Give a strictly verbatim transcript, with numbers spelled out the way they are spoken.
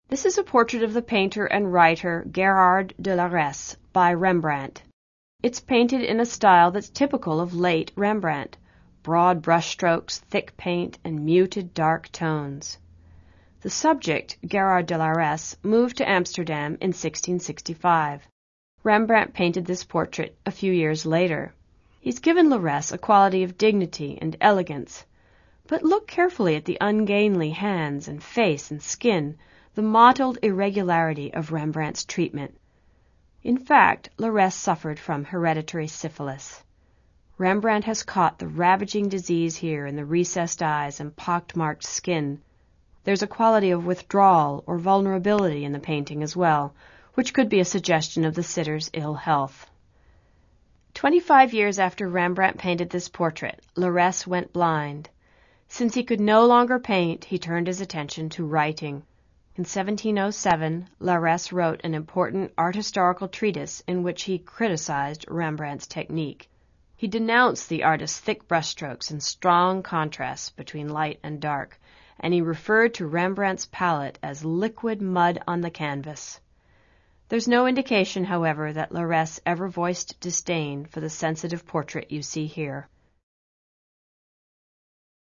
This is a portrait of the painter and writer Gerard de la Resse by Rembrandt. It's painted in a style that's typical of late Rembrandt, broad brushstrokes, thick paint, and muted dark tones. The subject, Gerard de la Resse, moved to Amsterdam in sixteen sixty-five. Rembrandt painted this portrait a few years later. He's given la Resse a quality of dignity and elegance. But look carefully at the ungainly hands and face and skin, the mottled irregularity of Rembrandt's treatment. In fact, la Resse suffered from hereditary syphilis. Rembrandt has caught the ravaging disease here in the recessed eyes and pock-marked skin. There's a quality of withdrawal or vulnerability in the painting as well, which could be a suggestion of the sitter's ill health. Twenty-five years after Rembrandt painted this portrait, la Resse went blind. Since he could no longer paint, he turned his attention to writing. In seventeen oh seven, la Resse wrote an important art-historical treatise in which he criticized Rembrandt's technique. He denounced the artist's thick brushstrokes and strong contrasts between light and dark, and he referred to Rembrandt's palette as liquid mud on the canvas. There's no indication, however, that la Resse ever voiced disdain for the sensitive portrait you see here.